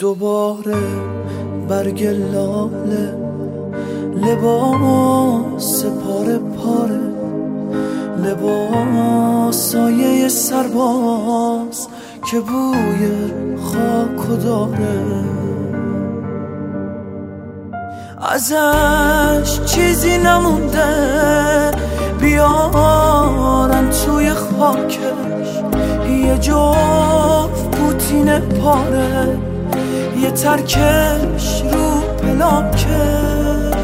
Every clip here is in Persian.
دوباره برگ لاله، لباس پاره پاره، لباس سایه سرباز که بوی خاکو داره. ازش چیزی نمونده بیارن توی خاکش، یه جفت پوتین پاره، یه ترکش رو پلاکش.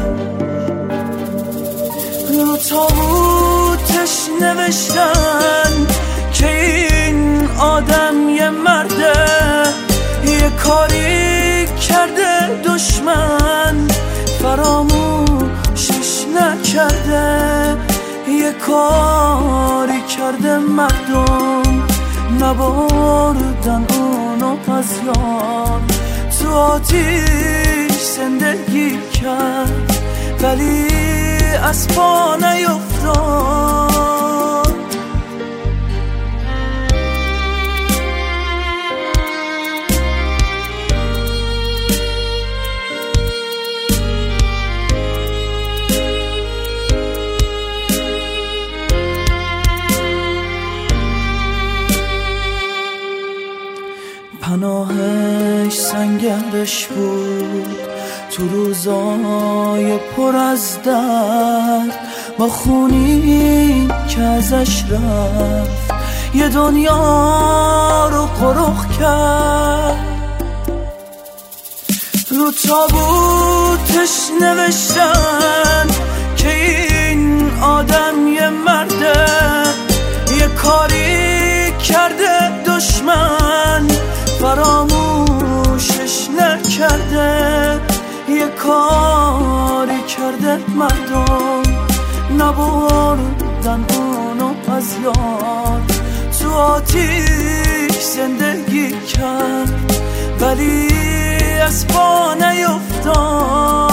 رو تابوتش نوشتن که این آدم یه مرده، یه کاری کرده دشمن فراموشش نکرده، یه کاری کرده مردم نبردن اونو از یاد. تو آتیش زندگی کرد ولی از پا نیفتاد. پناهش سنگرش بود تو روزای پر از درد، با خونی که ازش رفت یه دنیا رو غرق کرد. رو تابوتش نوشتن که این آدم یه مرده، یه کاری کرده دشمن فراموشش نکرده، یه کاری کرده مردم نبردن اونو از یاد. تو آتیش زندگی کرد ولی از پا نیفتاد.